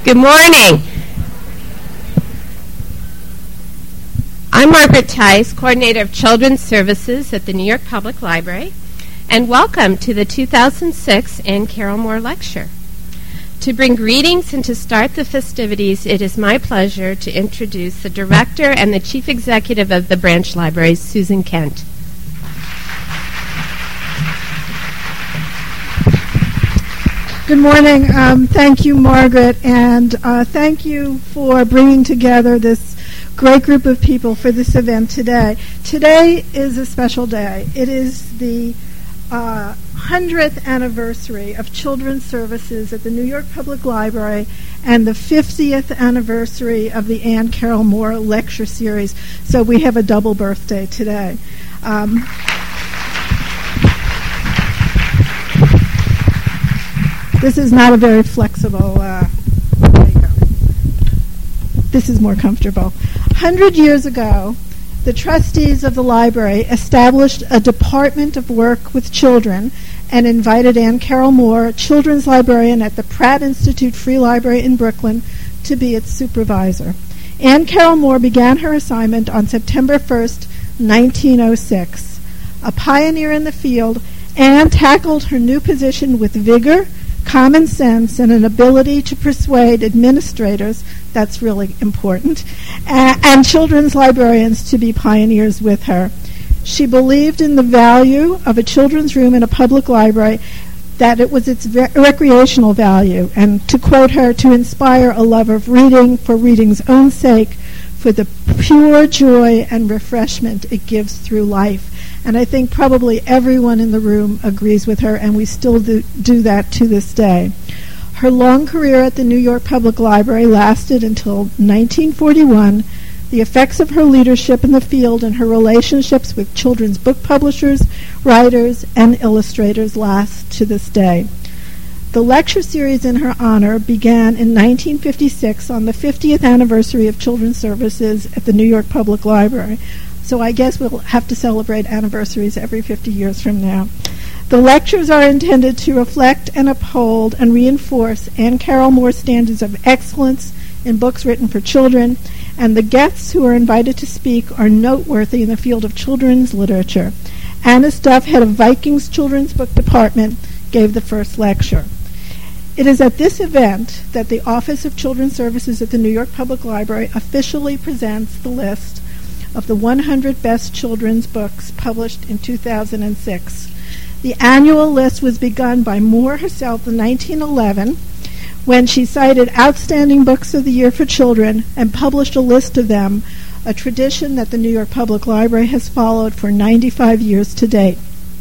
Good morning. I'm Margaret Tice, Coordinator of Children's Services at the New York Public Library, and welcome to the 2006 Anne Carroll Moore Lecture. To bring greetings and to start the festivities, it is my pleasure to introduce the Director and the Chief Executive of the Branch Libraries, Susan Kent. Good morning. Thank you, Margaret, and thank you for bringing together this great group of people for this event today. Today is a special day. It is the 100th anniversary of Children's Services at the New York Public Library and the 50th anniversary of the Anne Carroll Moore Lecture Series. So we have a double birthday today. This is not a very flexible, there you go. This is more comfortable. 100 years ago, the trustees of the library established a department of work with children and invited Anne Carroll Moore, children's librarian at the Pratt Institute Free Library in Brooklyn, to be its supervisor. Anne Carroll Moore began her assignment on September 1st, 1906. A pioneer in the field, Anne tackled her new position with vigor, common sense, and an ability to persuade administrators, that's really important, and children's librarians to be pioneers with her. She believed in the value of a children's room in a public library, that it was its recreational value, and to quote her, to inspire a love of reading for reading's own sake, for the pure joy and refreshment it gives through life. And I think probably everyone in the room agrees with her, and we still do that to this day. Her long career at the New York Public Library lasted until 1941. The effects of her leadership in the field and her relationships with children's book publishers, writers, and illustrators last to this day. The lecture series in her honor began in 1956 on the 50th anniversary of Children's Services at the New York Public Library. So I guess we'll have to celebrate anniversaries every 50 years from now. The lectures are intended to reflect and uphold and reinforce Anne Carroll Moore's standards of excellence in books written for children, and the guests who are invited to speak are noteworthy in the field of children's literature. Anna Stuff, head of Viking's Children's Book Department, gave the first lecture. It is at this event that the Office of Children's Services at the New York Public Library officially presents the list of the 100 best children's books published in 2006. The annual list was begun by Moore herself in 1911 when she cited outstanding books of the year for children and published a list of them, a tradition that the New York Public Library has followed for 95 years to date.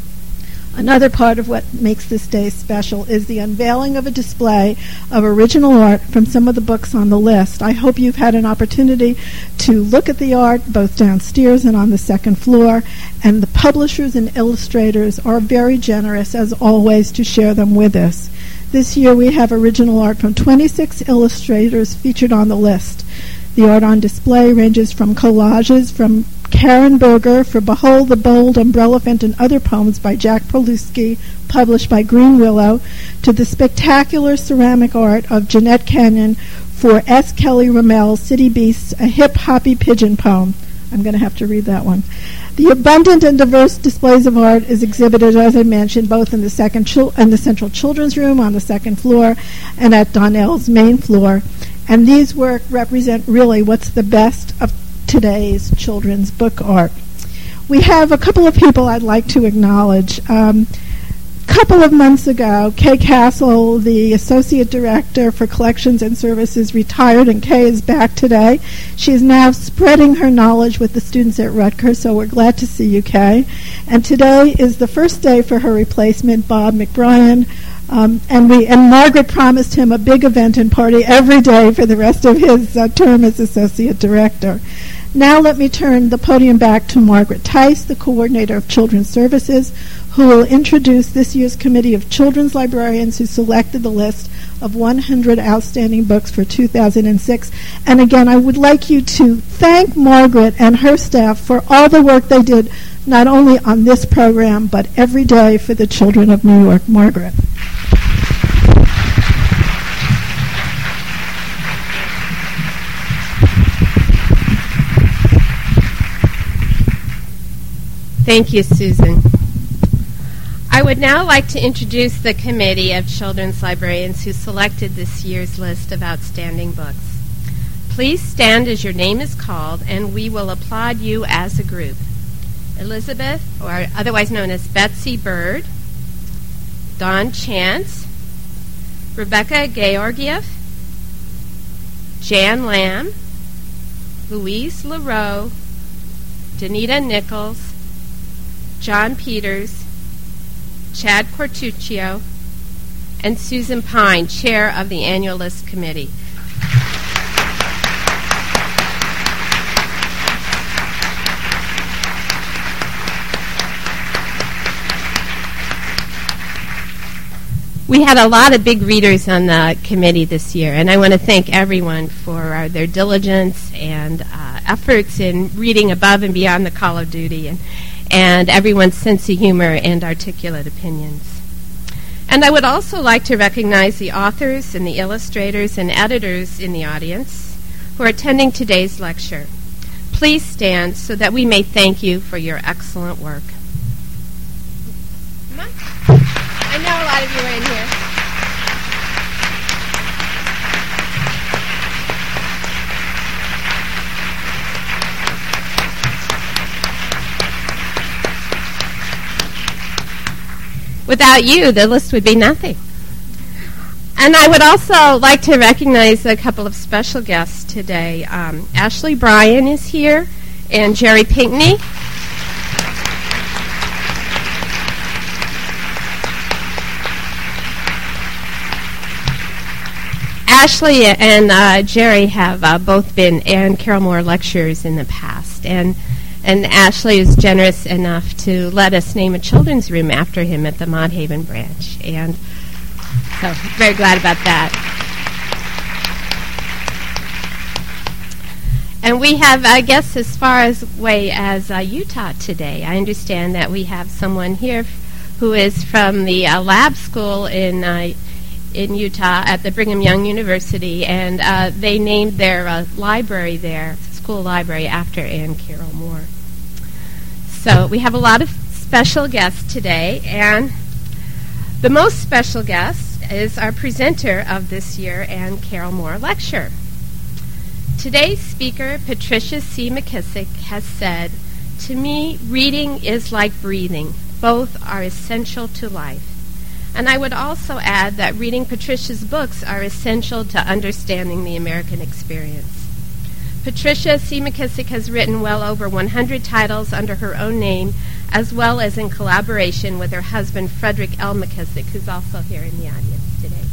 Another part of what makes this day special is the unveiling of a display of original art from some of the books on the list. I hope you've had an opportunity to look at the art both downstairs and on the second floor, and the publishers and illustrators are very generous, as always, to share them with us. This year we have original art from 26 illustrators featured on the list. The art on display ranges from collages from Karen Berger for Behold the Bold Umbrellaphant and Other Poems by Jack Perlusky, published by Green Willow, to the spectacular ceramic art of Jeanette Kenyon for S. Kelly Rommel's City Beasts, a hip-hoppy pigeon poem. I'm going to have to read that one. The abundant and diverse displays of art is exhibited, as I mentioned, both in the Central Children's Room on the second floor and at Donnell's main floor. And these work represent really what's the best of today's children's book art. We have a couple of people I'd like to acknowledge. A couple of months ago, Kay Castle, the Associate Director for Collections and Services, retired, and Kay is back today. She is now spreading her knowledge with the students at Rutgers, so we're glad to see you, Kay. And today is the first day for her replacement, Bob McBrien. And Margaret promised him a big event and party every day for the rest of his term as Associate Director. Now let me turn the podium back to Margaret Tice, the Coordinator of Children's Services, who will introduce this year's Committee of Children's Librarians who selected the list of 100 outstanding books for 2006. And again, I would like you to thank Margaret and her staff for all the work they did, not only on this program, but every day for the children of New York. Margaret. Thank you, Susan. I would now like to introduce the committee of children's librarians who selected this year's list of outstanding books. Please stand as your name is called, and we will applaud you as a group. Elizabeth, or otherwise known as Betsy Bird, Dawn Chance, Rebecca Georgiev, Jan Lamb, Louise LaRoe, Danita Nichols, John Peters, Chad Cortuccio, and Susan Pine, Chair of the Annual List Committee. We had a lot of big readers on the committee this year, and I want to thank everyone for their diligence and efforts in reading above and beyond the call of duty, and everyone's sense of humor and articulate opinions. And I would also like to recognize the authors and the illustrators and editors in the audience who are attending today's lecture. Please stand so that we may thank you for your excellent work. I know a lot of you are in here. Without you, the list would be nothing. And I would also like to recognize a couple of special guests today. Ashley Bryan is here, and Jerry Pinkney. Ashley and Jerry have both been Ann Carroll Moore lecturers in the past, and Ashley is generous enough to let us name a children's room after him at the Mott Haven branch, and so very glad about that. And we have guests as far away as Utah today. I understand that we have someone here who is from the lab school in Utah at the Brigham Young University, and they named their library there, school library, after Ann Carroll Moore. So we have a lot of special guests today, and the most special guest is our presenter of this year, Ann Carroll Moore Lecture. Today's speaker, Patricia C. McKissick, has said, "To me, reading is like breathing. Both are essential to life." And I would also add that reading Patricia's books are essential to understanding the American experience. Patricia C. McKissick has written well over 100 titles under her own name, as well as in collaboration with her husband, Frederick L. McKissick, who's also here in the audience today.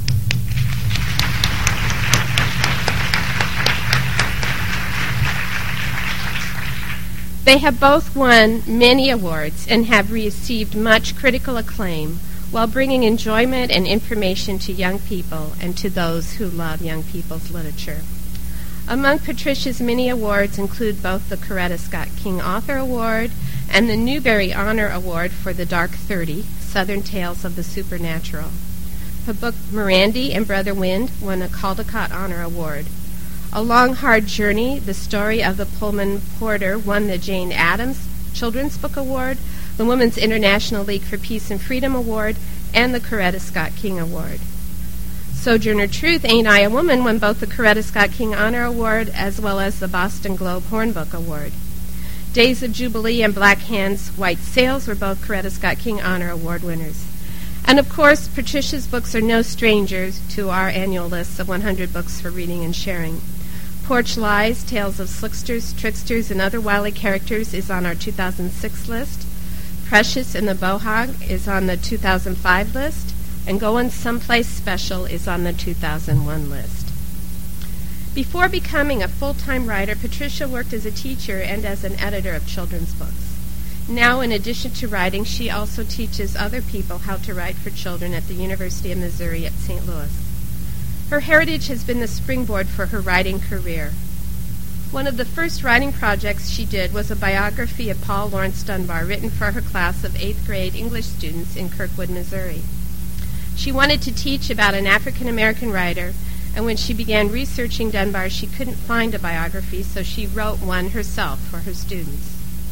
They have both won many awards and have received much critical acclaim, while bringing enjoyment and information to young people and to those who love young people's literature. Among Patricia's many awards include both the Coretta Scott King Author Award and the Newbery Honor Award for The Dark 30, Southern Tales of the Supernatural. Her book Mirandy and Brother Wind won a Caldecott Honor Award. A Long Hard Journey, the story of the Pullman Porter, won the Jane Addams Children's Book Award, the Women's International League for Peace and Freedom Award, and the Coretta Scott King Award. Sojourner Truth, Ain't I a Woman, won both the Coretta Scott King Honor Award as well as the Boston Globe Hornbook Award. Days of Jubilee and Black Hands, White Sails were both Coretta Scott King Honor Award winners. And of course, Patricia's books are no strangers to our annual list of 100 books for reading and sharing. Porch Lies, Tales of Slicksters, Tricksters, and Other Wily Characters is on our 2006 list. Precious in the Bohog is on the 2005 list, and Goin' Someplace Special is on the 2001 list. Before becoming a full-time writer, Patricia worked as a teacher and as an editor of children's books. Now, in addition to writing, she also teaches other people how to write for children at the University of Missouri at St. Louis. Her heritage has been the springboard for her writing career. One of the first writing projects she did was a biography of Paul Laurence Dunbar, written for her class of 8th grade English students in Kirkwood, Missouri. She wanted to teach about an African-American writer, and when she began researching Dunbar, she couldn't find a biography, so she wrote one herself for her students.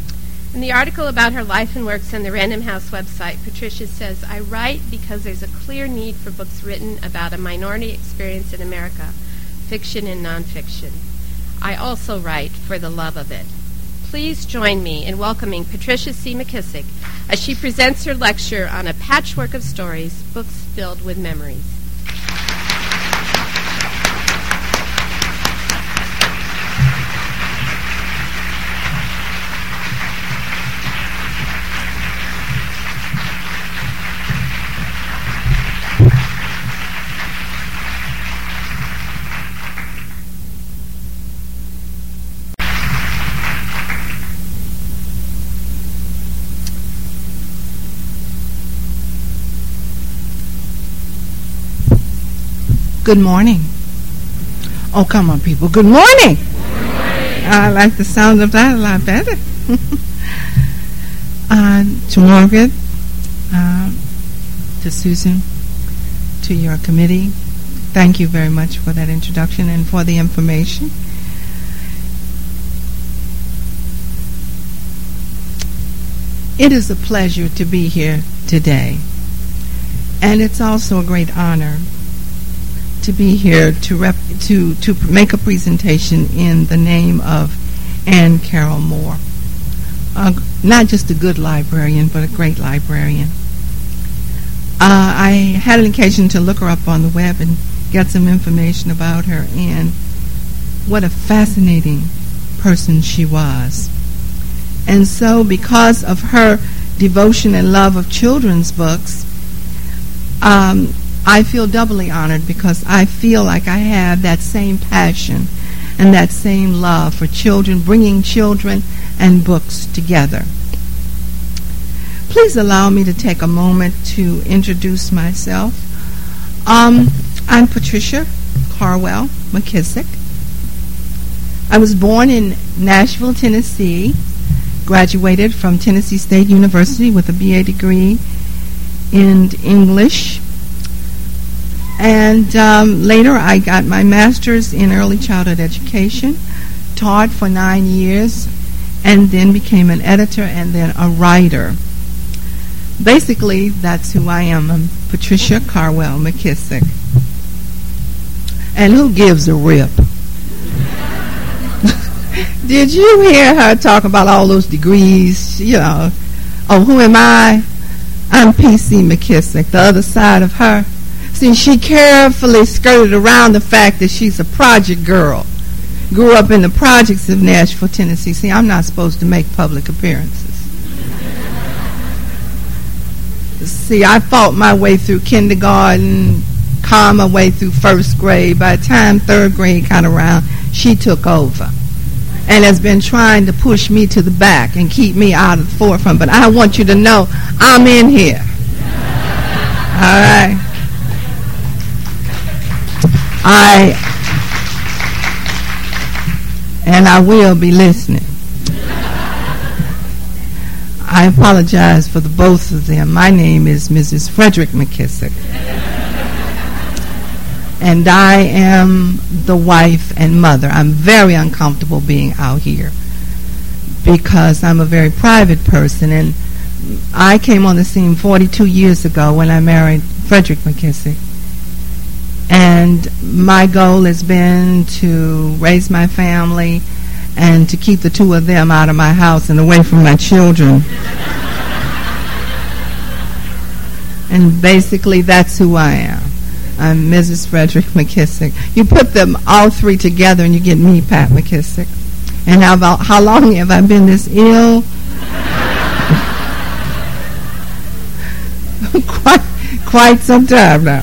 In the article about her life and works on the Random House website, Patricia says, "I write because there's a clear need for books written about a minority experience in America, fiction and nonfiction. I also write for the love of it." Please join me in welcoming Patricia C. McKissick as she presents her lecture on A Patchwork of Stories, Books Filled with Memories. Good morning. Oh, come on, people. Good morning. Good morning. I like the sound of that a lot better. To Margaret, to Susan, to your committee, thank you very much for that introduction and for the information. It is a pleasure to be here today, and it's also a great honor to be here to make a presentation in the name of Anne Carroll Moore. Not just a good librarian, but a great librarian. I had an occasion to look her up on the web and get some information about her, and what a fascinating person she was. And so because of her devotion and love of children's books, I feel doubly honored because I feel like I have that same passion and that same love for children, bringing children and books together. Please allow me to take a moment to introduce myself. I'm Patricia Carwell McKissick. I was born in Nashville, Tennessee, graduated from Tennessee State University with a BA degree in English. And later I got my master's in early childhood education, taught for 9 years, and then became an editor and then a writer. Basically, that's who I am. I'm Patricia Carwell McKissick. And who gives a rip? Did you hear her talk about all those degrees? You know, oh, who am I? I'm P.C. McKissick, the other side of her. See, she carefully skirted around the fact that she's a project girl. Grew up in the projects of Nashville, Tennessee. See, I'm not supposed to make public appearances. See, I fought my way through kindergarten, calmed my way through first grade. By the time third grade kind of around, she took over and has been trying to push me to the back and keep me out of the forefront. But I want you to know I'm in here. All right. I will be listening. I apologize for the both of them. My name is Mrs. Frederick McKissick. And I am the wife and mother. I'm very uncomfortable being out here because I'm a very private person. And I came on the scene 42 years ago when I married Frederick McKissick. And my goal has been to raise my family and to keep the two of them out of my house and away from my children. And basically, that's who I am. I'm Mrs. Frederick McKissick. You put them all three together and you get me, Pat McKissick. And how long have I been this ill? quite some time now.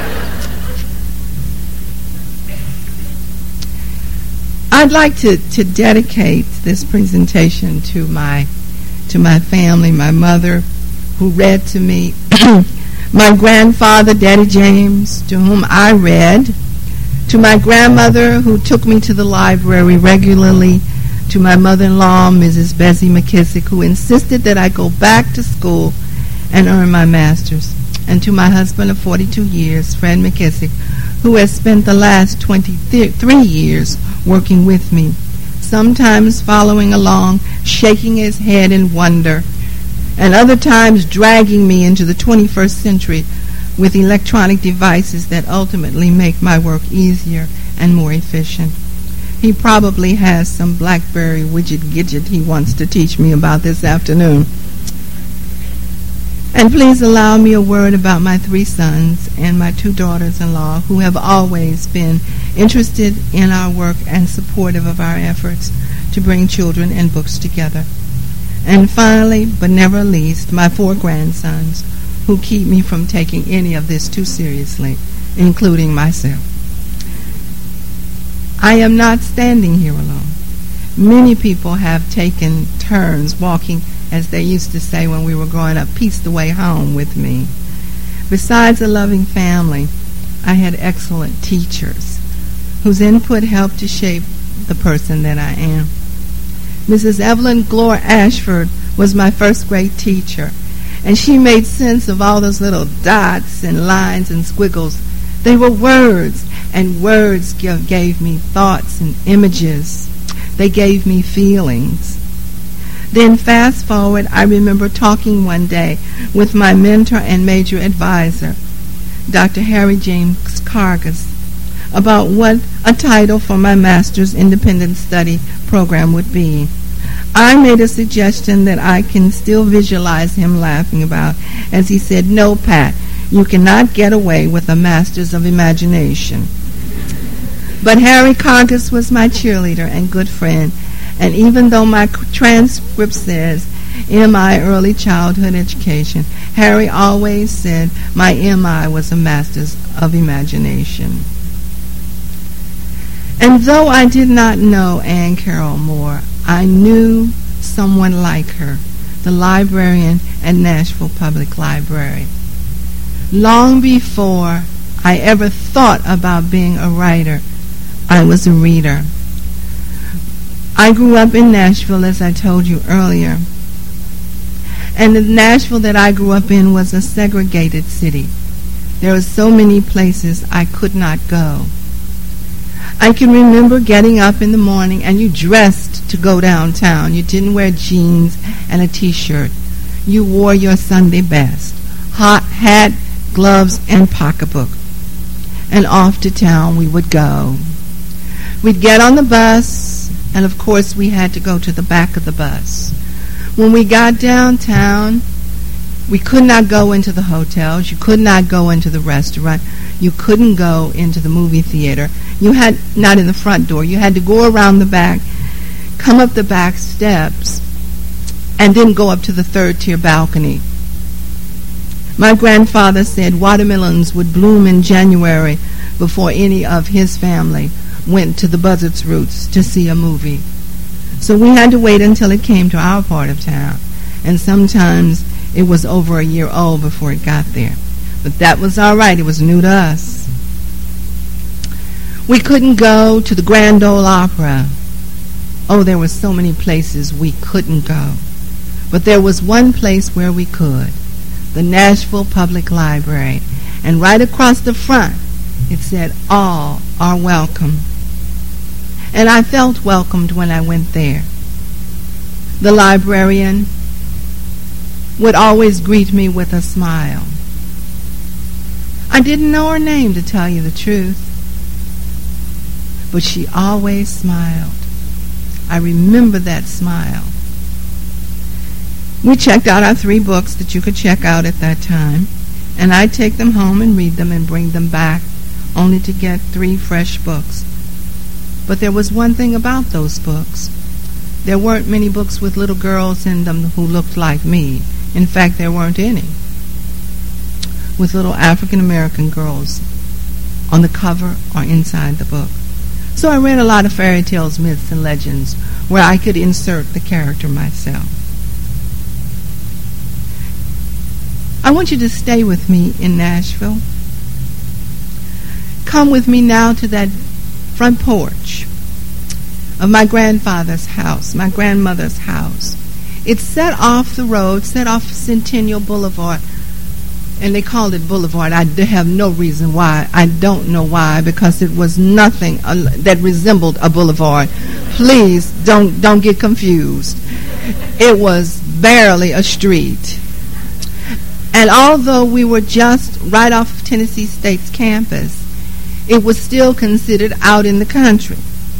I'd like to dedicate this presentation to my family, my mother, who read to me, my grandfather, Daddy James, to whom I read, to my grandmother, who took me to the library regularly, to my mother-in-law, Mrs. Bessie McKissick, who insisted that I go back to school and earn my master's, and to my husband of 42 years, Fred McKissick, who has spent the last 23 years working with me sometimes following along, shaking his head in wonder, and other times dragging me into the 21st century with electronic devices that ultimately make my work easier and more efficient. He probably has some BlackBerry widget he wants to teach me about this afternoon. And please allow me a word about my 3 sons and my 2 daughters-in-law who have always been interested in our work and supportive of our efforts to bring children and books together. And finally, but never least, my 4 grandsons who keep me from taking any of this too seriously, including myself. I am not standing here alone. Many people have taken turns walking, as they used to say when we were growing up, piece the way home with me. Besides a loving family, I had excellent teachers whose input helped to shape the person that I am. Mrs. Evelyn Glore Ashford was my first grade teacher, and she made sense of all those little dots and lines and squiggles. They were words, and words gave me thoughts and images. They gave me feelings. Then fast forward, I remember talking one day with my mentor and major advisor, Dr. Harry James Cargus, about what a title for my master's independent study program would be. I made a suggestion that I can still visualize him laughing about as he said, "No, Pat, you cannot get away with a master's of imagination." But Harry Cargus was my cheerleader and good friend, and even though my transcript says MI Early Childhood Education, Harry always said my MI was a Master's of Imagination. And though I did not know Anne Carroll Moore, I knew someone like her, the librarian at Nashville Public Library. Long before I ever thought about being a writer, I was a reader. I grew up in Nashville, as I told you earlier. And the Nashville that I grew up in was a segregated city. There were so many places I could not go. I can remember getting up in the morning and you dressed to go downtown. You didn't wear jeans and a T-shirt. You wore your Sunday best. Hot hat, gloves, and pocketbook. And off to town we would go. We'd get on the bus, and of course we had to go to the back of the bus. When we got downtown, we could not go into the hotels. You could not go into the restaurant. You couldn't go into the movie theater. You had, not in the front door, you had to go around the back, come up the back steps, and then go up to the 3rd-tier balcony. My grandfather said watermelons would bloom in January before any of his family went to the Buzzards Roots to see a movie. So we had to wait until it came to our part of town, and sometimes it was over a year old before it got there. But that was all right. It was new to us. We couldn't go to the Grand Ole Opera. Oh, there were so many places we couldn't go. But there was one place where we could, the Nashville Public Library. And right across the front, it said, "All are welcome." And I felt welcomed when I went there. The librarian would always greet me with a smile. I didn't know her name, to tell you the truth, but she always smiled. I remember that smile. We checked out our 3 books that you could check out at that time, and I'd take them home and read them and bring them back, only to get 3 fresh books. But there was one thing about those books. There weren't many books with little girls in them who looked like me. In fact, there weren't any with little African-American girls on the cover or inside the book. So I read a lot of fairy tales, myths, and legends where I could insert the character myself. I want you to stay with me in Nashville. Come with me now to that front porch of my grandfather's house, my grandmother's house. It's set off the road, set off Centennial Boulevard, and they called it Boulevard. I have no reason why. I don't know why, because it was nothing that resembled a boulevard. Please don't get confused. It was barely a street. And although we were just right off Tennessee State's campus, it was still considered out in the country.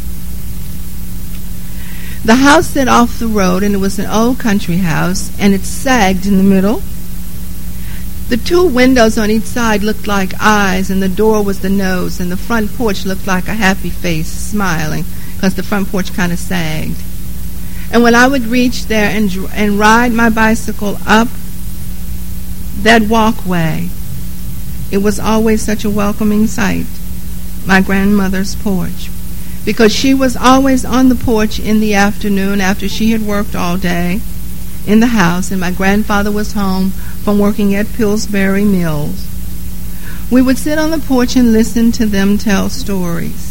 The house set off the road, and it was an old country house, and it sagged in the middle. The two windows on each side looked like eyes, and the door was the nose, and the front porch looked like a happy face smiling, because the front porch kind of sagged. And when I would reach there and ride my bicycle up that walkway, it was always such a welcoming sight, my grandmother's porch, because she was always on the porch in the afternoon after she had worked all day in the house, and my grandfather was home from working at Pillsbury Mills. We would sit on the porch and listen to them tell stories.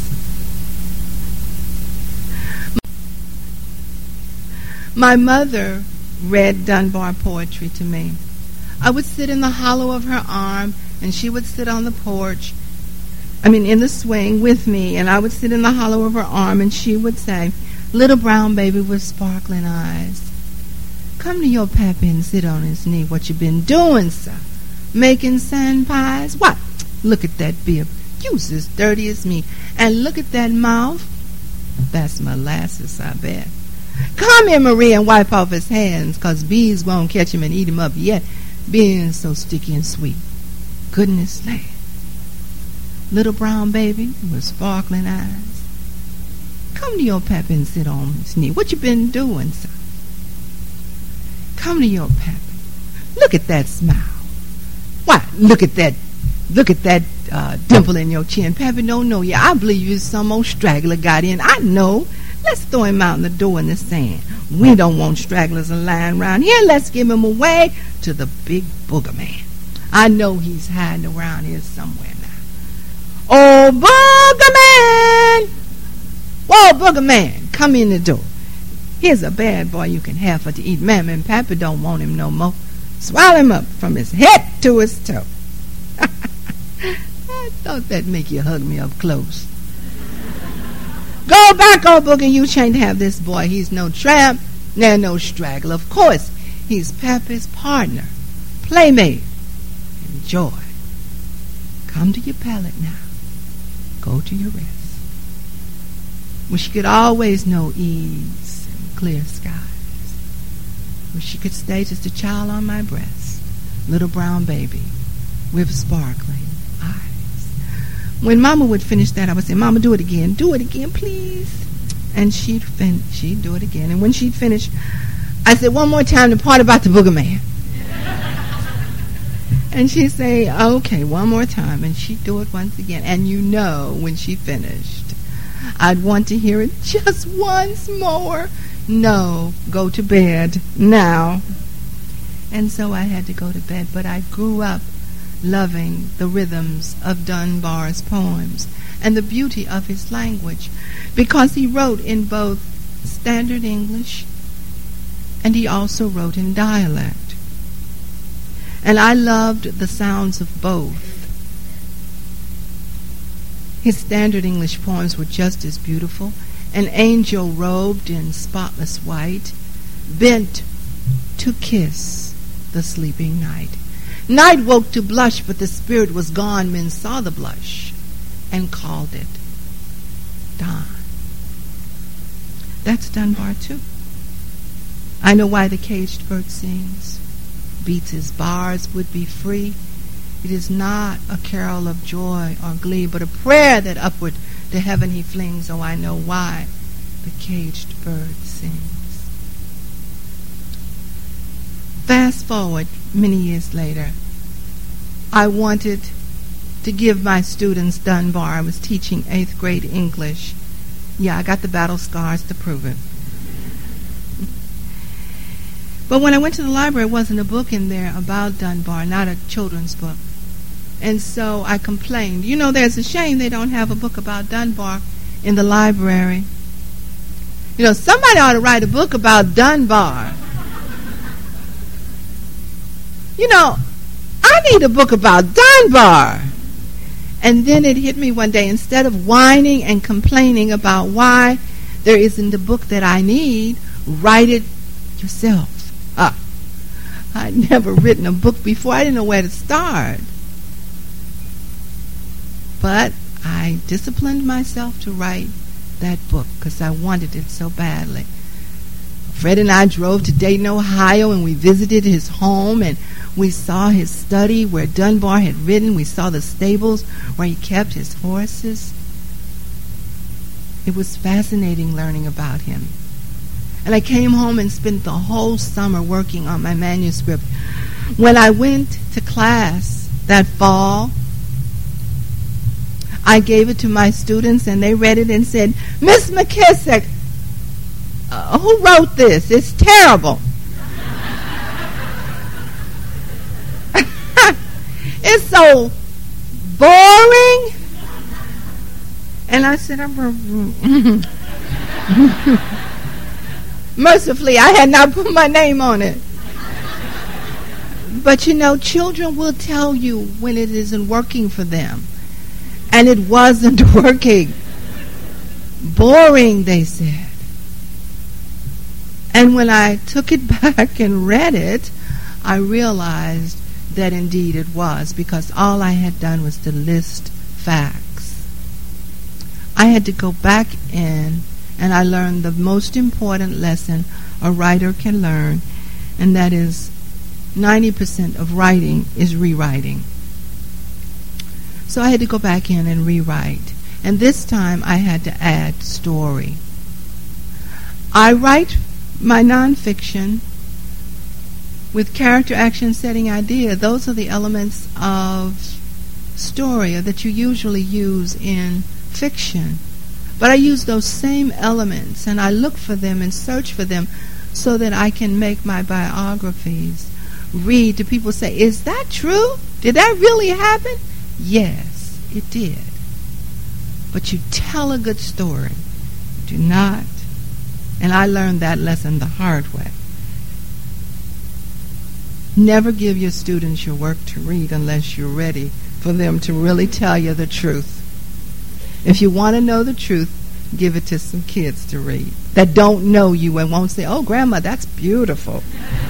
My mother read Dunbar poetry to me. I would sit in the hollow of her arm, and she would sit on the porch, in the swing with me, and I would sit in the hollow of her arm, and she would say, "Little brown baby with sparkling eyes, come to your pappy and sit on his knee. What you been doing, sir? Making sand pies? What? Look at that bib. You's as dirty as me. And look at that mouth. That's molasses, I bet. Come here, Maria, and wipe off his hands, 'cause bees won't catch him and eat him up yet, being so sticky and sweet. Goodness land. Little brown baby with sparkling eyes, come to your pappy and sit on his knee. What you been doing, sir? Come to your pappy. Look at that smile. Why, look at that dimple in your chin. Pappy don't know you. I believe you some old straggler got in. I know. Let's throw him out in the door in the sand. We don't want stragglers lying around here. Let's give him away to the big booger man. I know he's hiding around here somewhere now. Oh, booger man! Whoa, booger man, come in the door. Here's a bad boy you can have for to eat. Mamma and Papa don't want him no more. Swallow him up from his head to his toe. I thought that'd make you hug me up close. Go back, old booger. You can't have this boy. He's no tramp, no straggler. Of course, he's Papa's partner, playmate, and joy. Come to your pallet now. Go to your rest. Where she could always know ease and clear skies. Where she could stay just a child on my breast, little brown baby with sparkling eyes. When Mama would finish that, I would say, Mama, do it again, please. And she'd do it again. And when she'd finish, I said, one more time, the part about the booger man. And she'd say, okay, one more time. And she'd do it once again. And when she finished, I'd want to hear it just once more. No, go to bed now. And so I had to go to bed. But I grew up loving the rhythms of Dunbar's poems and the beauty of his language, because he wrote in both standard English and he also wrote in dialect. And I loved the sounds of both. His standard English poems were just as beautiful. An angel robed in spotless white, bent to kiss the sleeping night. Night woke to blush, but the spirit was gone. Men saw the blush and called it dawn. That's Dunbar too. I know why the caged bird sings, beats his bars would be free. It is not a carol of joy or glee, but a prayer that upward to heaven he flings. Oh, I know why the caged bird sings. Fast forward many years later, I wanted to give my students Dunbar. I was teaching 8th grade English. Yeah, I got the battle scars to prove it. But when I went to the library, there wasn't a book in there about Dunbar, not a children's book. And so I complained. There's a shame they don't have a book about Dunbar in the library. Somebody ought to write a book about Dunbar. I need a book about Dunbar. And then it hit me one day, instead of whining and complaining about why there isn't a book that I need. Write it yourself. I'd never written a book before. I didn't know where to start. But I disciplined myself to write that book because I wanted it so badly. Fred and I drove to Dayton, Ohio, and we visited his home, and we saw his study where Dunbar had written. We saw the stables where he kept his horses. It was fascinating learning about him. And I came home and spent the whole summer working on my manuscript. When I went to class that fall, I gave it to my students, and they read it and said, "Miss McKissick, who wrote this? It's terrible." It's so boring. And I said, mercifully, I had not put my name on it. But you know, children will tell you when it isn't working for them. And it wasn't working. Boring, they said. And when I took it back and read it, I realized that indeed it was, because all I had done was to list facts. I had to go back in, and I learned the most important lesson a writer can learn, and that is 90% of writing is rewriting. So I had to go back in and rewrite. And this time I had to add story. I write my nonfiction with character, action, setting, idea. Those are the elements of story that you usually use in fiction. But I use those same elements, and I look for them and search for them so that I can make my biographies read to people say, "Is that true? Did that really happen?" Yes, it did. But you tell a good story. Do not. And I learned that lesson the hard way. Never give your students your work to read unless you're ready for them to really tell you the truth. If you want to know the truth, give it to some kids to read that don't know you and won't say, "Oh, Grandma, that's beautiful."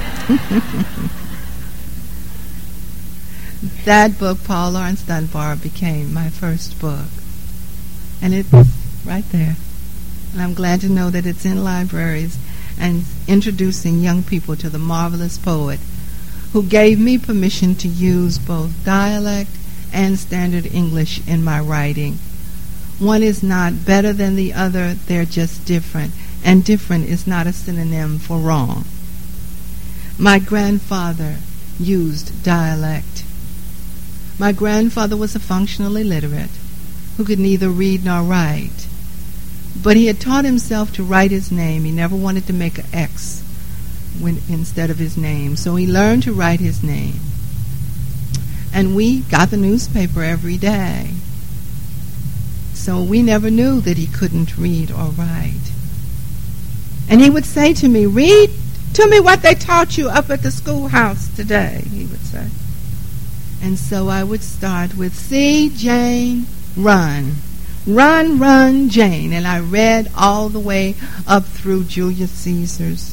That book, Paul Laurence Dunbar, became my first book. And it's right there. And I'm glad to know that it's in libraries and introducing young people to the marvelous poet who gave me permission to use both dialect and standard English in my writing. One is not better than the other, they're just different. And different is not a synonym for wrong. My grandfather used dialect. My grandfather was a functional illiterate who could neither read nor write. But he had taught himself to write his name. He never wanted to make an X instead of his name. So he learned to write his name. And we got the newspaper every day. So we never knew that he couldn't read or write. And he would say to me, "Read to me what they taught you up at the schoolhouse today," he would say. And so I would start with, "See, Jane, run. Run, run, Jane." And I read all the way up through Julius Caesar's,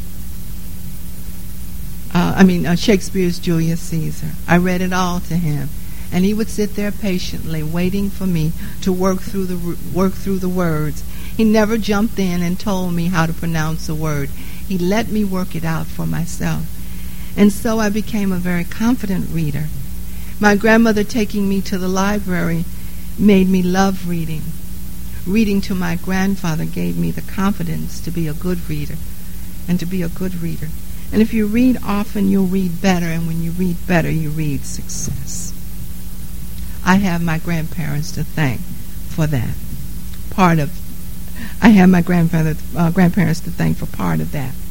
Shakespeare's Julius Caesar. I read it all to him. And he would sit there patiently waiting for me to work through the words. He never jumped in and told me how to pronounce a word. He let me work it out for myself. And so I became a very confident reader. My grandmother taking me to the library made me love reading. Reading to my grandfather gave me the confidence to be a good reader and to be a good reader. And if you read often, you'll read better, and when you read better, you read success. I have my grandparents to thank for that. I have my grandparents to thank for part of that.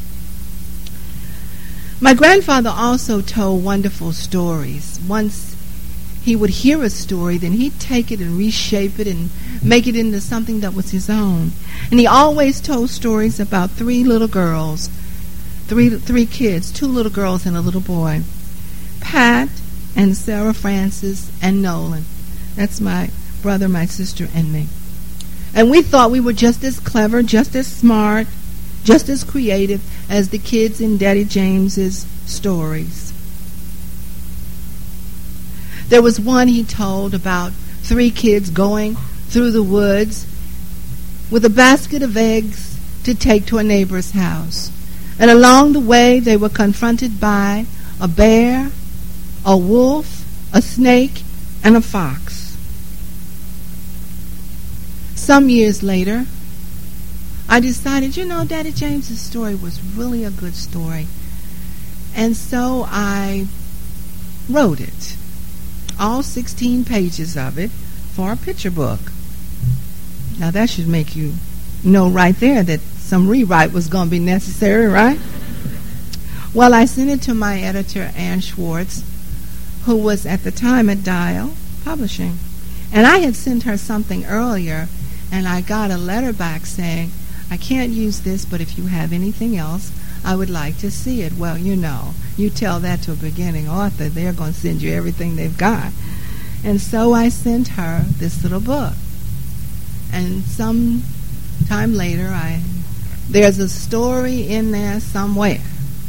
My grandfather also told wonderful stories. Once he would hear a story, then he'd take it and reshape it and make it into something that was his own. And he always told stories about three little girls, three kids, 2 little girls and a little boy. Pat and Sarah Francis and Nolan. That's my brother, my sister, and me. And we thought we were just as clever, just as smart, just as creative as the kids in Daddy James's stories. There was one he told about 3 kids going through the woods with a basket of eggs to take to a neighbor's house. And along the way, they were confronted by a bear, a wolf, a snake, and a fox. Some years later, I decided, Daddy James's story was really a good story. And so I wrote it, all 16 pages of it, for a picture book. Now that should make you know right there that some rewrite was going to be necessary, right? Well, I sent it to my editor, Ann Schwartz, who was at the time at Dial Publishing. And I had sent her something earlier, and I got a letter back saying, I can't use this, but if you have anything else, I would like to see it. Well, you tell that to a beginning author, they're going to send you everything they've got. And so I sent her this little book. And some time later, there's a story in there somewhere.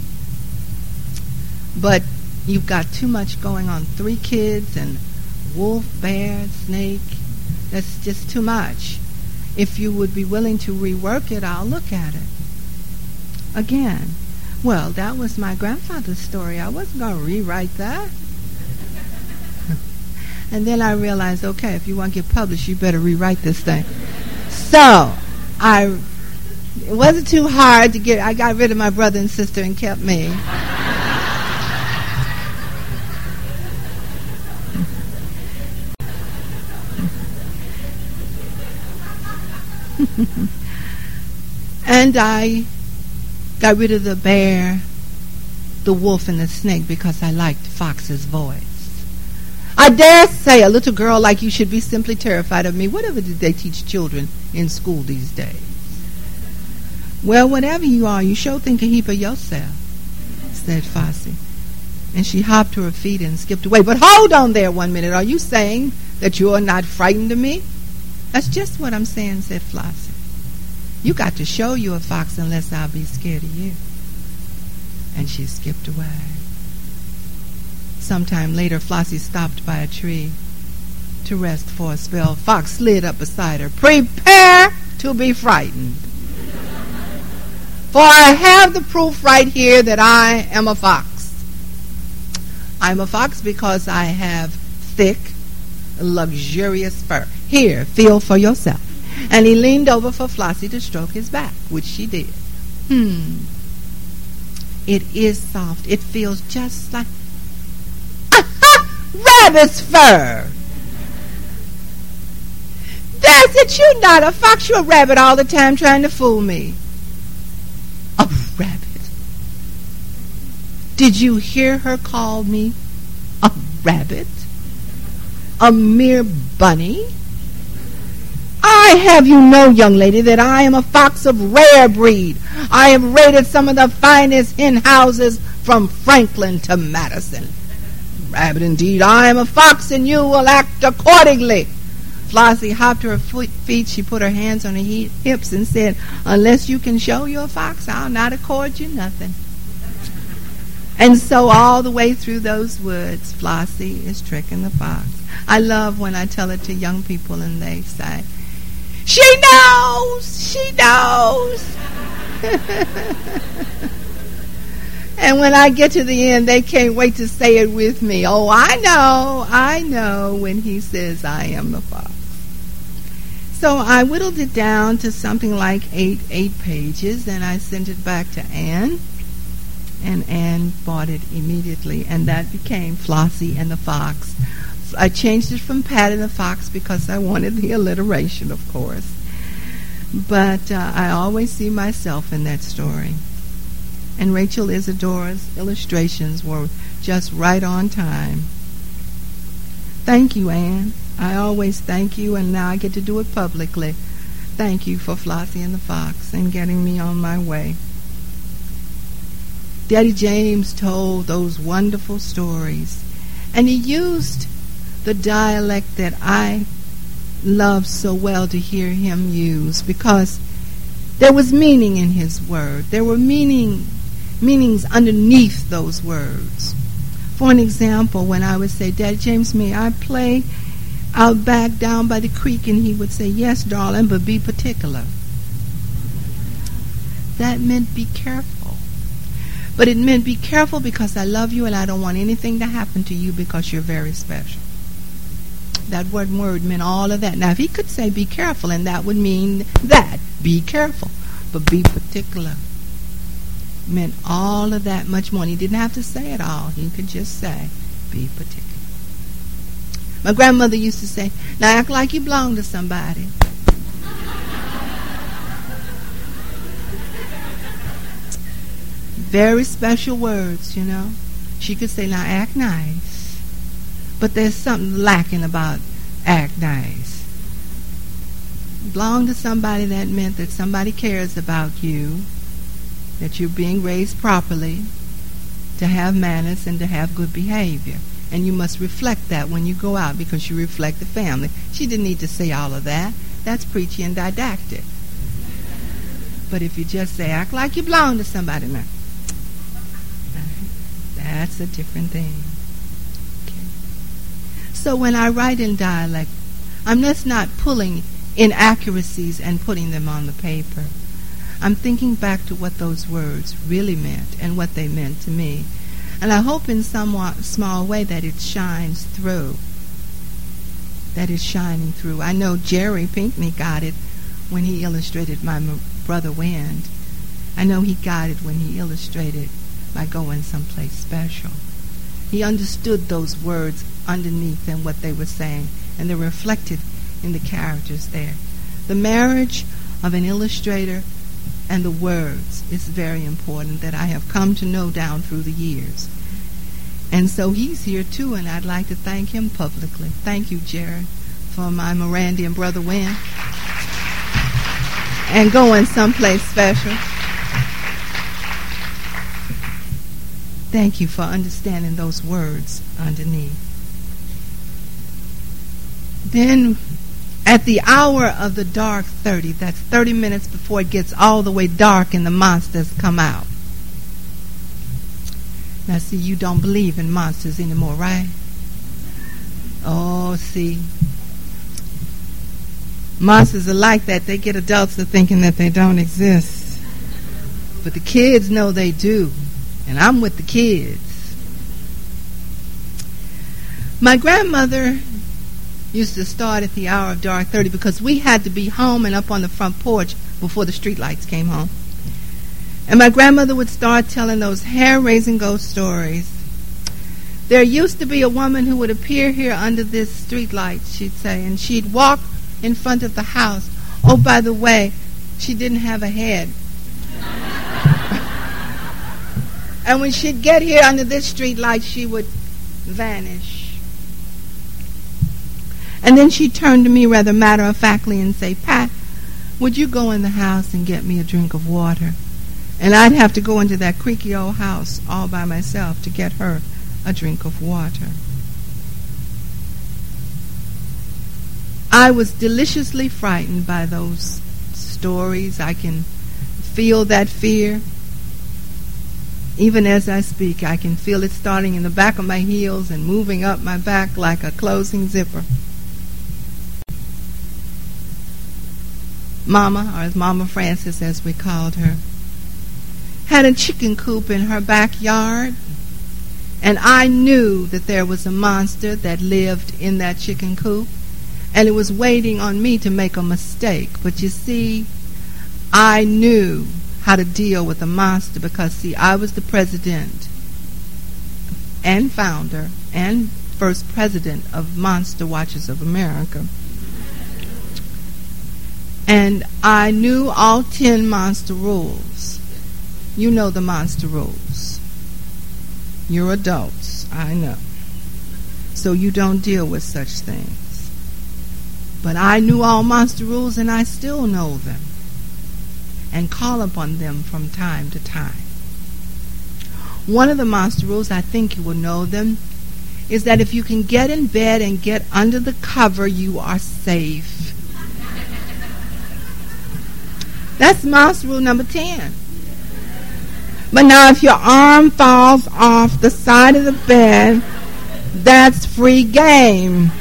But you've got too much going on. 3 kids and wolf, bear, snake. That's just too much. If you would be willing to rework it, I'll look at it again. Well, that was my grandfather's story. I wasn't going to rewrite that. And then I realized, okay, if you want to get published, you better rewrite this thing. So, it wasn't too hard to get. I got rid of my brother and sister and kept me. And I got rid of the bear, the wolf, and the snake because I liked Fox's voice. I dare say a little girl like you should be simply terrified of me. Whatever did they teach children in school these days? Well, whatever you are, you sure think a heap of yourself, said Flossie. And she hopped to her feet and skipped away. But hold on there 1 minute. Are you saying that you are not frightened of me? That's just what I'm saying, said Flossie. You got to show you a fox unless I'll be scared of you. And she skipped away. Sometime later, Flossie stopped by a tree to rest for a spell. Fox slid up beside her. Prepare to be frightened. For I have the proof right here that I am a fox. I'm a fox because I have thick, luxurious fur. Here, feel for yourself. And he leaned over for Flossie to stroke his back, which she did. It is soft. It feels just like rabbit's fur. That's it. You're not a fox. You're a rabbit all the time trying to fool me. A rabbit. Did you hear her call me a rabbit? A mere bunny? I have you know, young lady, that I am a fox of rare breed. I have raided some of the finest hen houses from Franklin to Madison. Rabbit indeed, I am a fox, and you will act accordingly. Flossie hopped to her feet. She put her hands on her hips and said, unless you can show you're a fox, I'll not accord you nothing. And so all the way through those woods, Flossie is tricking the fox. I love when I tell it to young people and they say, she knows! She knows! And when I get to the end, they can't wait to say it with me. Oh, I know when he says I am the fox. So I whittled it down to something like eight pages, and I sent it back to Anne. And Anne bought it immediately, and that became Flossie and the Fox. I changed it from Pat and the Fox because I wanted the alliteration, of course. But I always see myself in that story. And Rachel Isidore's illustrations were just right on time. Thank you, Anne. I always thank you, and now I get to do it publicly. Thank you for Flossie and the Fox and getting me on my way. Daddy James told those wonderful stories, and he used the dialect that I loved so well to hear him use, because there was meaning in his word. There were meanings underneath those words. For an example, when I would say, "Dad James, may I play out back down by the creek?" And he would say, "Yes, darling, but be particular." That meant be careful. But it meant be careful because I love you and I don't want anything to happen to you because you're very special. That one word meant all of that. Now, if he could say be careful, and that would mean that, be careful. But be particular meant all of that much more. And he didn't have to say it all. He could just say, be particular. My grandmother used to say, "Now act like you belong to somebody." Very special words, you know. She could say, "Now act nice." But there's something lacking about act nice. Belong to somebody, that meant that somebody cares about you, that you're being raised properly, to have manners and to have good behavior. And you must reflect that when you go out, because you reflect the family. She didn't need to say all of that. That's preachy and didactic. But if you just say, act like you belong to somebody now, that's a different thing. Okay. So when I write in dialect, I'm just not pulling inaccuracies and putting them on the paper. I'm thinking back to what those words really meant and what they meant to me. And I hope in somewhat small way that it shines through. That it's shining through. I know Jerry Pinkney got it when he illustrated My Brother Wind. I know he got it when he illustrated by Going Someplace Special. He understood those words underneath and what they were saying, and they're reflected in the characters there. The marriage of an illustrator and the words is very important, that I have come to know down through the years. And so he's here too, and I'd like to thank him publicly. Thank you, Jared, for My Miranda and Brother Wynn and Going Someplace Special. Thank you for understanding those words underneath. Then at the hour of the dark 30, that's 30 minutes before it gets all the way dark and the monsters come out. Now see, you don't believe in monsters anymore, right? Oh, see. Monsters are like that. They get adults to thinking that they don't exist. But the kids know they do. And I'm with the kids. My grandmother used to start at the hour of dark 30 because we had to be home and up on the front porch before the street lights came home. And my grandmother would start telling those hair-raising ghost stories. There used to be a woman who would appear here under this street light, she'd say, and she'd walk in front of the house. Oh, by the way, she didn't have a head. And when she'd get here under this street light, she would vanish. And then she'd turn to me rather matter-of-factly and say, "Pat, would you go in the house and get me a drink of water?" And I'd have to go into that creaky old house all by myself to get her a drink of water. I was deliciously frightened by those stories. I can feel that fear. Even as I speak, I can feel it starting in the back of my heels and moving up my back like a closing zipper. Mama, or as Mama Francis as we called her, had a chicken coop in her backyard, and I knew that there was a monster that lived in that chicken coop, and it was waiting on me to make a mistake. But you see, I knew how to deal with a monster because, see, I was the president and founder and first president of Monster Watchers of America. And I knew all 10 monster rules. You know the monster rules. You're adults, I know. So you don't deal with such things. But I knew all monster rules, and I still know them and call upon them from time to time. One of the monster rules, I think you will know them, is that if you can get in bed and get under the cover, you are safe. That's monster rule number 10. But now if your arm falls off the side of the bed, that's free game.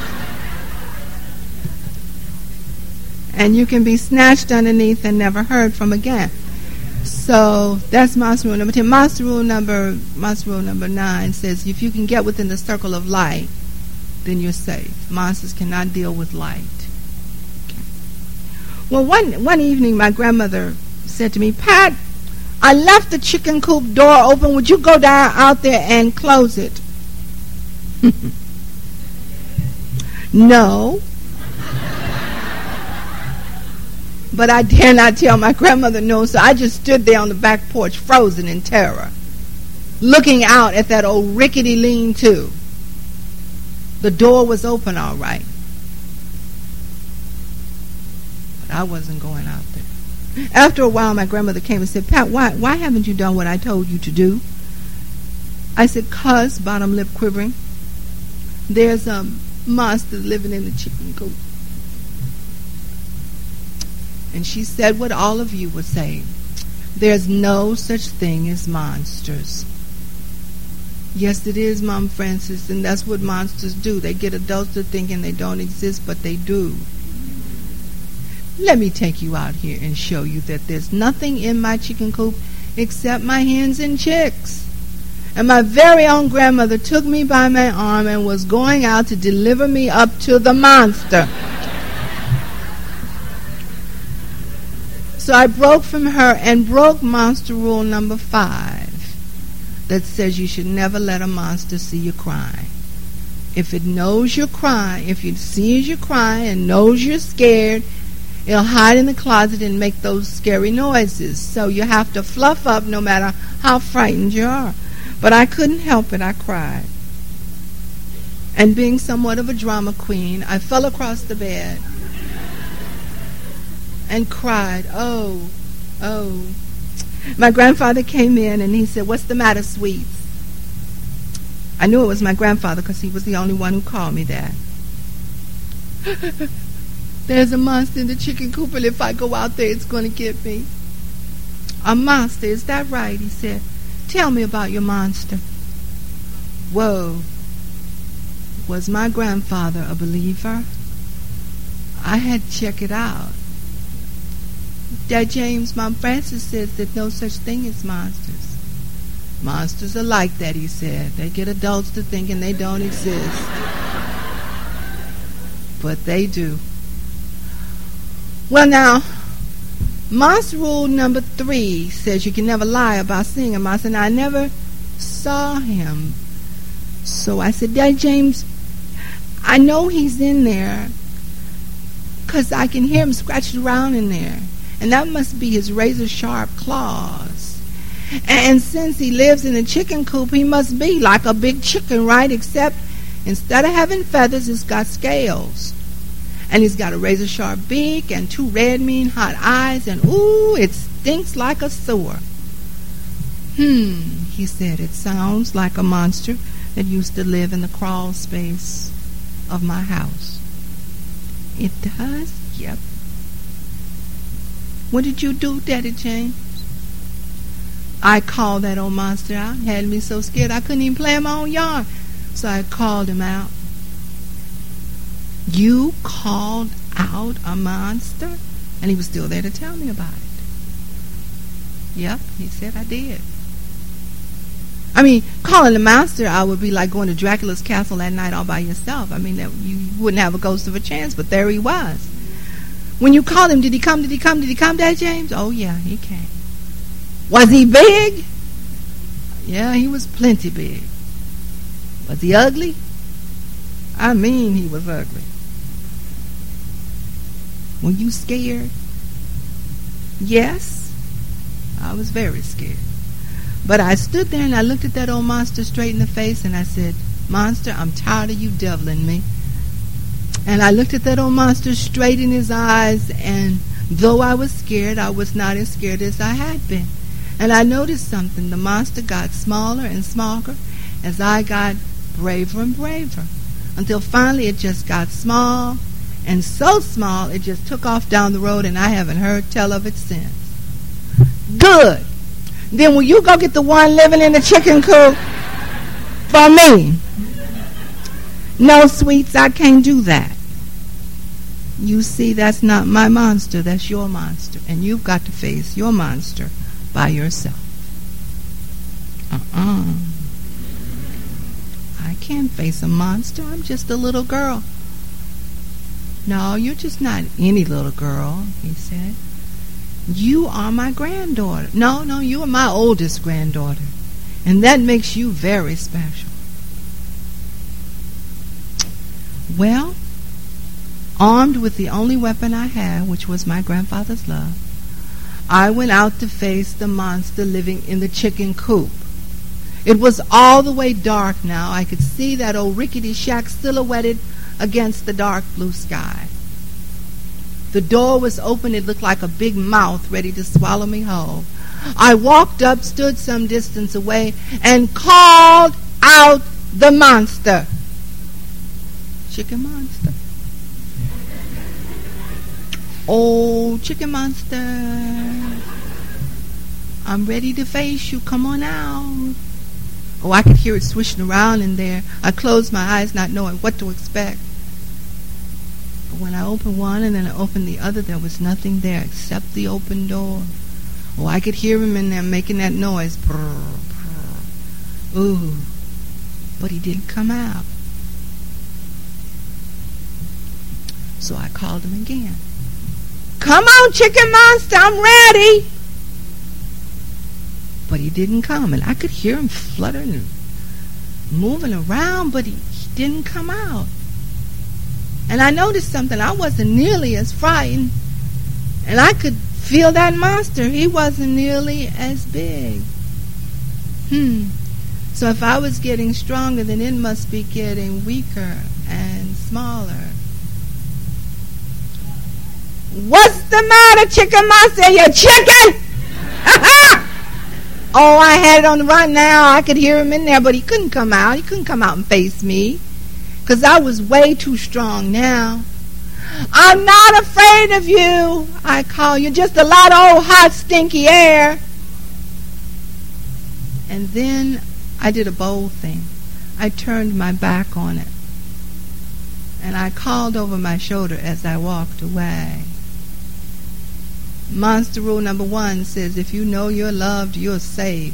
And you can be snatched underneath and never heard from again. So that's monster rule number 10. Monster rule number 9 says if you can get within the circle of light, then you're safe. Monsters cannot deal with light. Okay. Well, one evening my grandmother said to me, Pat, I left the chicken coop door open. Would you go down out there and close it? No. But I dare not tell my grandmother no, so I just stood there on the back porch, frozen in terror, looking out at that old rickety lean-to. The door was open all right, but I wasn't going out there. After a while, my grandmother came and said, Pat, why haven't you done what I told you to do? I said, 'cause, bottom lip quivering, there's a monster living in the chicken coop. And she said what all of you would say. There's no such thing as monsters. Yes, it is, Mom Francis, and that's what monsters do. They get adults to thinking they don't exist, but they do. Let me take you out here and show you that there's nothing in my chicken coop except my hens and chicks. And my very own grandmother took me by my arm and was going out to deliver me up to the monster. So I broke from her and broke monster rule number 5 that says you should never let a monster see you cry. If it knows you're crying, if it sees you crying and knows you're scared, it'll hide in the closet and make those scary noises. So you have to fluff up no matter how frightened you are. But I couldn't help it. I cried. And being somewhat of a drama queen, I fell across the bed and cried, oh, oh. My grandfather came in and he said, what's the matter, sweets? I knew it was my grandfather because he was the only one who called me that. There's a monster in the chicken coop, and if I go out there, it's going to get me. A monster, is that right? He said. Tell me about your monster. Whoa. Was my grandfather a believer? I had to check it out. Dad James, Mom Francis says that no such thing as monsters. Monsters are like that, he said. They get adults to thinking they don't exist. But they do. Well, now, monster rule number 3 says you can never lie about seeing a monster. And I never saw him. So I said, Dad James, I know he's in there because I can hear him scratching around in there. And that must be his razor-sharp claws. And since he lives in a chicken coop, he must be like a big chicken, right? Except instead of having feathers, it's got scales. And he's got a razor-sharp beak and 2 red, mean, hot eyes. And, ooh, it stinks like a sewer. He said, it sounds like a monster that used to live in the crawl space of my house. It does? Yep. What did you do, Daddy James? I called that old monster out. Had me so scared I couldn't even play in my own yard. So I called him out. You called out a monster? And he was still there to tell me about it. Yep, he said I did. I mean, calling a monster out would be like going to Dracula's castle at night all by yourself. I mean, you wouldn't have a ghost of a chance, but there he was. When you called him, did he come? Did he come? Did he come, Dad James? Oh, yeah, he came. Was he big? Yeah, he was plenty big. Was he ugly? I mean, he was ugly. Were you scared? Yes, I was very scared. But I stood there and I looked at that old monster straight in the face and I said, Monster, I'm tired of you deviling me. And I looked at that old monster straight in his eyes, and though I was scared, I was not as scared as I had been. And I noticed something. The monster got smaller and smaller as I got braver and braver, until finally it just got small, and so small it just took off down the road, and I haven't heard tell of it since. Good. Then will you go get the one living in the chicken coop for me? No, sweets, I can't do that. You see, that's not my monster, that's your monster, and you've got to face your monster by yourself. I can't face a monster. I'm just a little girl. No, you're just not any little girl, he said. You are my granddaughter. No, you are my oldest granddaughter, and that makes you very special. Well, armed with the only weapon I had, which was my grandfather's love, I went out to face the monster living in the chicken coop. It was all the way dark now. I could see that old rickety shack silhouetted against the dark blue sky. The door was open. It looked like a big mouth ready to swallow me whole. I walked up, stood some distance away, and called out the monster. Chicken monster. Oh, chicken monster, I'm ready to face you. Come on out. Oh, I could hear it swishing around in there. I closed my eyes, not knowing what to expect. But when I opened one and then I opened the other, there was nothing there except the open door. Oh, I could hear him in there making that noise. Brr, brr. Ooh, but he didn't come out. So I called him again. Come on, chicken monster, I'm ready. But he didn't come, and I could hear him fluttering and moving around, but he didn't come out. And I noticed something. I wasn't nearly as frightened, and I could feel that monster. He wasn't nearly as big. So if I was getting stronger, then it must be getting weaker and smaller. What's the matter, chicken monster? You chicken? Oh, I had it on the run now. I could hear him in there, but he couldn't come out. He couldn't come out and face me, because I was way too strong now. I'm not afraid of you, I call you. Just a lot of old hot, stinky air. And then I did a bold thing. I turned my back on it, and I called over my shoulder as I walked away. Monster rule number 1 says, if you know you're loved, you're saved.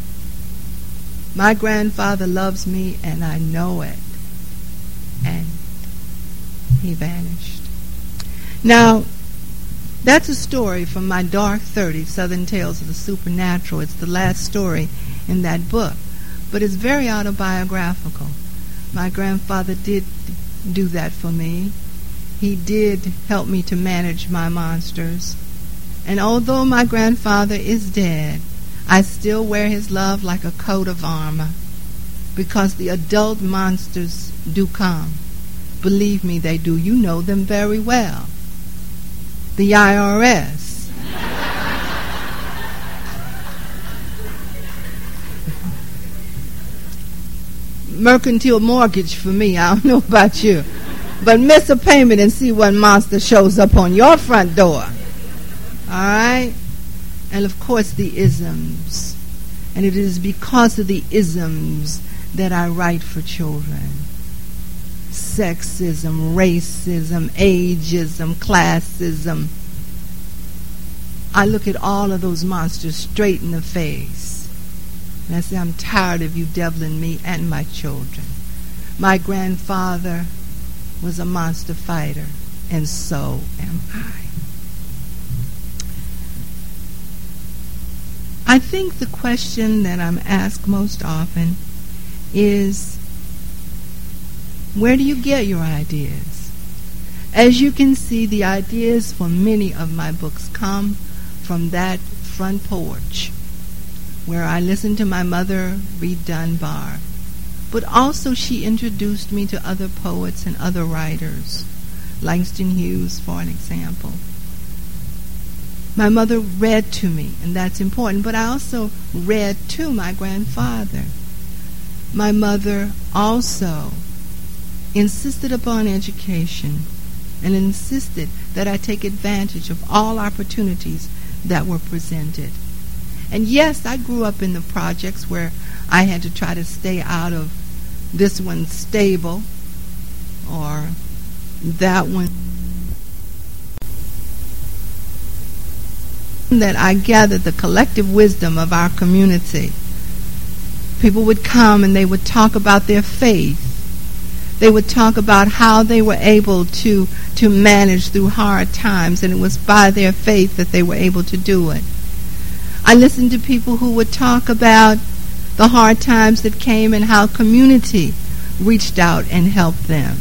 My grandfather loves me, and I know it. And he vanished. Now, that's a story from my dark 30s, Southern Tales of the Supernatural. It's the last story in that book, but it's very autobiographical. My grandfather did do that for me. He did help me to manage my monsters. And although my grandfather is dead, I still wear his love like a coat of armor, because the adult monsters do come. Believe me, they do. You know them very well. The IRS. Mercantile mortgage for me. I don't know about you. But miss a payment and see what monster shows up on your front door. All right? And of course the isms. And it is because of the isms that I write for children. Sexism, racism, ageism, classism. I look at all of those monsters straight in the face. And I say, I'm tired of you deviling me and my children. My grandfather was a monster fighter, and so am I. I think the question that I'm asked most often is, where do you get your ideas? As you can see, the ideas for many of my books come from that front porch where I listened to my mother read Dunbar. But also she introduced me to other poets and other writers, Langston Hughes, for an example. My mother read to me, and that's important, but I also read to my grandfather. my mother also insisted upon education and insisted that I take advantage of all opportunities that were presented. And yes, I grew up in the projects where I had to try to stay out of this one's stable or that one. That I gathered the collective wisdom of our community. People would come and they would talk about their faith. They would talk about how they were able to manage through hard times, and it was by their faith that they were able to do it. I listened to people who would talk about the hard times that came and how community reached out and helped them.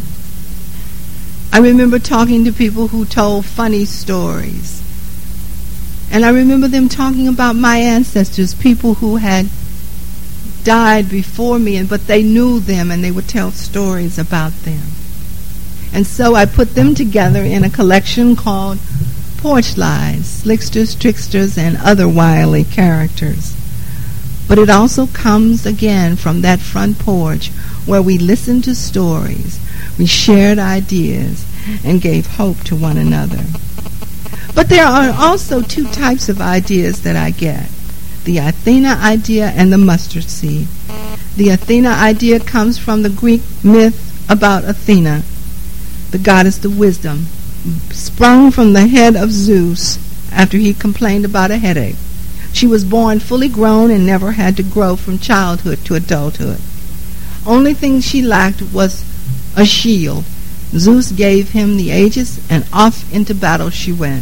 I remember talking to people who told funny stories. And I remember them talking about my ancestors, people who had died before me, but they knew them and they would tell stories about them. And so I put them together in a collection called Porch Lies, Slicksters, Tricksters, and Other Wily Characters. But it also comes again from that front porch where we listened to stories, we shared ideas, and gave hope to one another. But there are also two types of ideas that I get: the Athena idea and the mustard seed. The Athena idea comes from the Greek myth about Athena, the goddess of wisdom, sprung from the head of Zeus after he complained about a headache. She was born fully grown and never had to grow from childhood to adulthood. Only thing she lacked was a shield. Zeus gave him the aegis, and off into battle she went.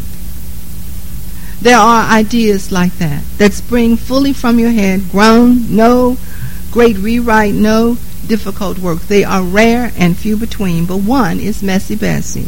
There are ideas like that spring fully from your head, grown, no great rewrite, no difficult work. They are rare and few between, but one is Messy Bessie.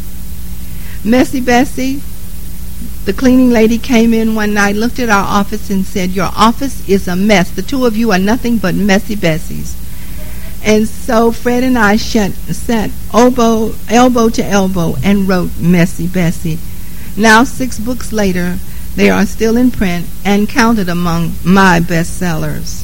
Messy Bessie, the cleaning lady, came in one night, looked at our office and said, "Your office is a mess. The two of you are nothing but Messy Bessies." And so Fred and I sat elbow to elbow and wrote Messy Bessie. Now, 6 books later, they are still in print and counted among my bestsellers.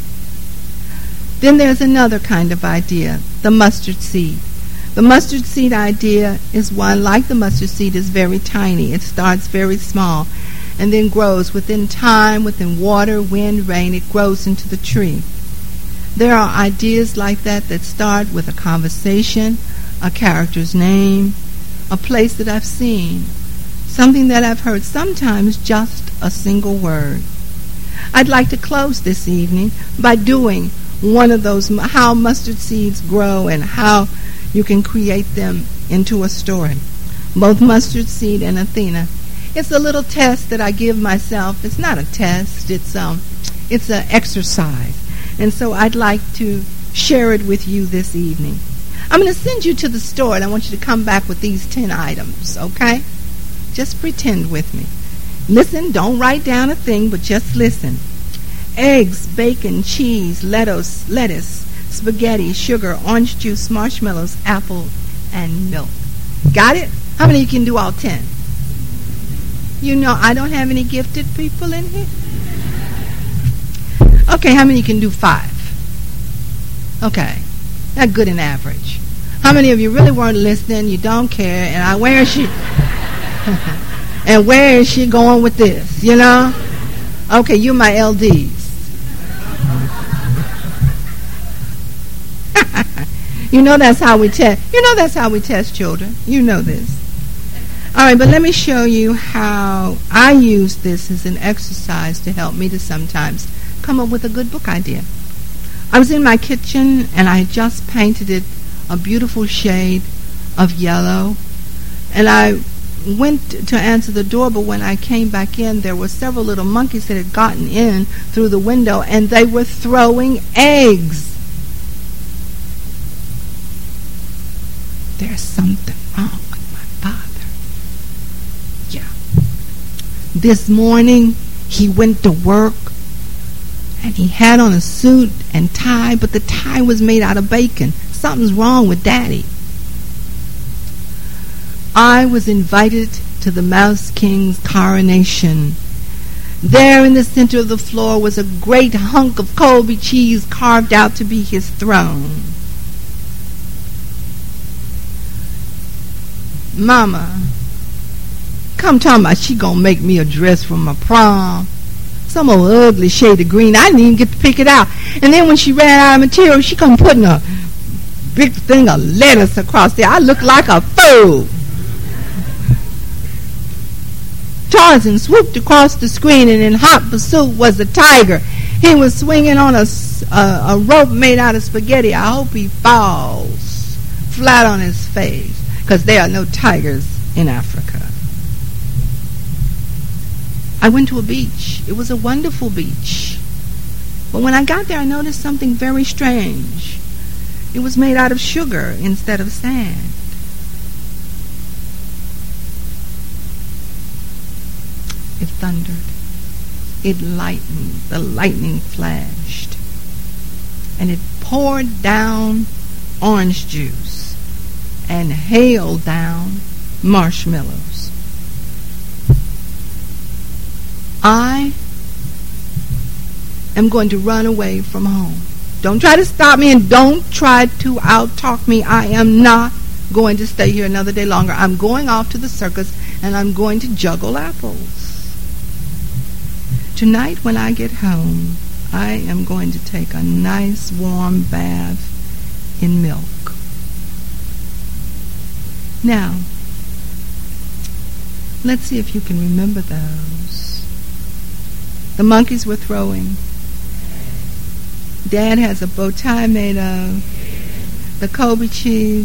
Then there's another kind of idea, the mustard seed. The mustard seed idea is one, like the mustard seed, is very tiny. It starts very small and then grows within time, within water, wind, rain. It grows into the tree. There are ideas like that start with a conversation, a character's name, a place that I've seen, something that I've heard, sometimes just a single word. I'd like to close this evening by doing one of those, how mustard seeds grow and how you can create them into a story. Both mustard seed and Athena. It's a little test that I give myself. It's not a test. It's an exercise. And so I'd like to share it with you this evening. I'm going to send you to the store, and I want you to come back with these 10 items, okay? Just pretend with me. Listen, don't write down a thing, but just listen. Eggs, bacon, cheese, lettuce, spaghetti, sugar, orange juice, marshmallows, apple, and milk. Got it? How many of you can do all 10? You know I don't have any gifted people in here. Okay, how many can do 5? Okay, that's good and average. How many of you really weren't listening? You don't care, and where is she? And where is she going with this? You know? Okay, you my LDs. You know that's how we test. You know that's how we test children. You know this. All right, but let me show you how I use this as an exercise to help me to sometimes come up with a good book idea. I was in my kitchen and I just painted it a beautiful shade of yellow, and I went to answer the door, but when I came back in, there were several little monkeys that had gotten in through the window, and they were throwing eggs. There's something wrong with my father. Yeah. This morning, he went to work, and he had on a suit and tie, but the tie was made out of bacon. Something's wrong with Daddy. I was invited to the Mouse King's coronation, There in the center of the floor was a great hunk of Colby cheese carved out to be his throne. Mama come talking about she gonna make me a dress for my prom. Some old ugly shade of green. I didn't even get to pick it out. And then when she ran out of material, she come putting a big thing of lettuce across there. I looked like a fool. Tarzan swooped across the screen, and in hot pursuit was the tiger. He was swinging on a rope made out of spaghetti. I hope he falls flat on his face, because there are no tigers in Africa. I went to a beach. It was a wonderful beach. But when I got there, I noticed something very strange. It was made out of sugar instead of sand. It thundered. It lightened. The lightning flashed. And it poured down orange juice and hailed down marshmallows. I am going to run away from home. Don't try to stop me, and don't try to out-talk me. I am not going to stay here another day longer. I'm going off to the circus, and I'm going to juggle apples. Tonight when I get home, I am going to take a nice warm bath in milk. Now, let's see if you can remember those. The monkeys were throwing. Dad has a bow tie made of the Colby cheese.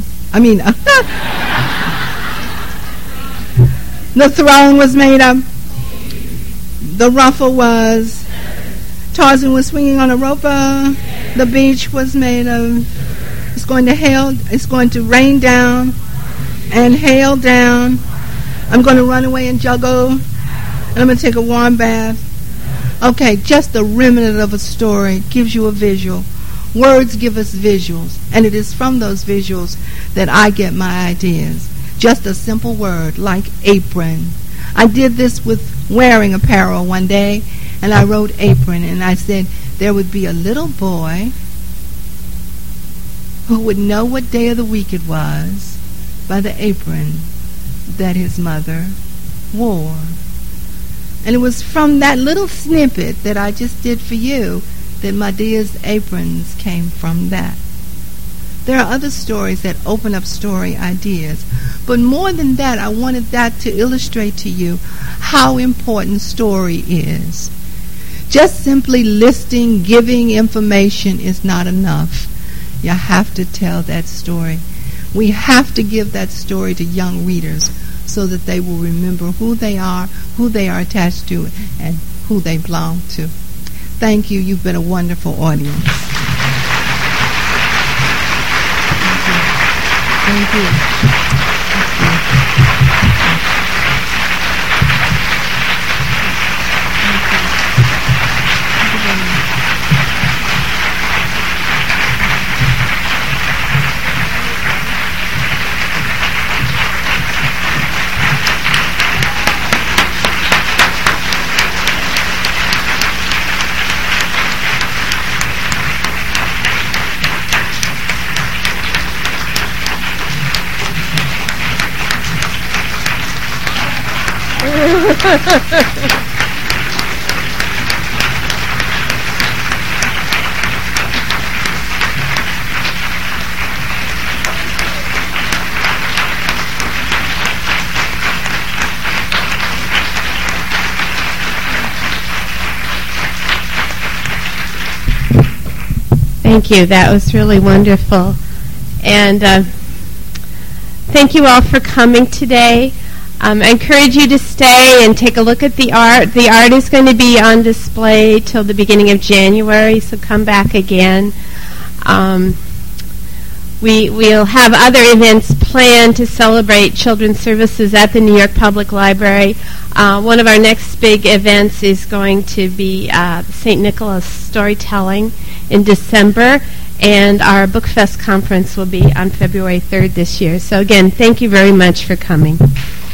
The throne was made of. The ruffle was. Tarzan was swinging on a rope. The beach was made of. It's going to rain down and hail down. I'm going to run away and juggle. And I'm going to take a warm bath. Okay, just a remnant of a story gives you a visual. Words give us visuals, and it is from those visuals that I get my ideas. Just a simple word like apron. I did this with wearing apparel one day, and I wrote apron, and I said there would be a little boy who would know what day of the week it was by the apron that his mother wore. And it was from that little snippet that I just did for you that Medea's aprons came from that. There are other stories that open up story ideas. But more than that, I wanted that to illustrate to you how important story is. Just simply listing, giving information is not enough. You have to tell that story. We have to give that story to young readers so that they will remember who they are attached to, and who they belong to. Thank you. You've been a wonderful audience. Thank you. Thank you. That was really wonderful. And thank you all for coming today. I encourage you to stay and take a look at the art. The art is going to be on display till the beginning of January, so come back again. We'll have other events planned to celebrate children's services at the New York Public Library. One of our next big events is going to be St. Nicholas Storytelling in December, and our Book Fest conference will be on February 3rd this year. So again, thank you very much for coming.